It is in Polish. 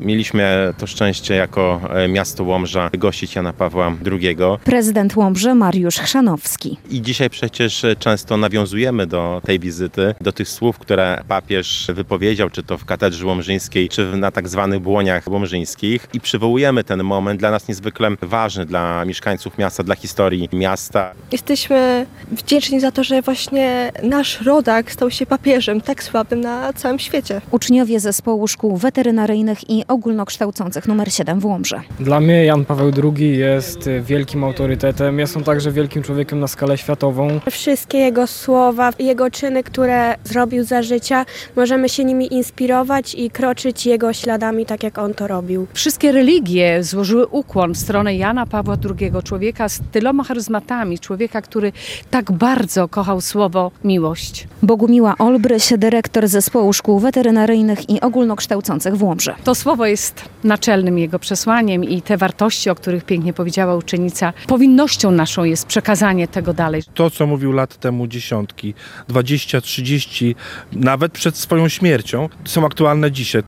Mieliśmy to szczęście jako miasto Łomża gościć Jana Pawła II. Prezydent Łomży Mariusz Chrzanowski. I dzisiaj przecież często nawiązujemy do tej wizyty, do tych słów, które papież wypowiedział, czy to w katedrze łomżyńskiej, czy na tak zwanych błoniach łomżyńskich. I przywołujemy ten moment dla nas niezwykle ważny, dla mieszkańców miasta, dla historii miasta. Jesteśmy wdzięczni za to, że właśnie nasz rodak stał się papieżem tak sławnym na całym świecie. Uczniowie Zespołu Szkół Weterynaryjnych i Ogólnokształcących nr 7 w Łomży. Dla mnie Jan Paweł II jest wielkim autorytetem, jest on także wielkim człowiekiem na skalę światową. Wszystkie jego słowa, jego czyny, które zrobił za życia, możemy się nimi inspirować i kroczyć jego śladami, tak jak on to robił. Wszystkie religie złożyły ukłon w stronę Jana Pawła II, człowieka z tyloma charyzmatami, człowieka, który tak bardzo kochał słowo miłość. Bogumiła Olbryś, dyrektor Zespołu Szkół Weterynaryjnych i Ogólnokształcących w Łomży. To słowo jest naczelnym jego przesłaniem i te wartości, o których pięknie powiedziała uczennica, powinnością naszą jest przekazanie tego dalej. To, co mówił lat temu dziesiątki, 20, 30, nawet przed swoją śmiercią, są aktualne dzisiaj.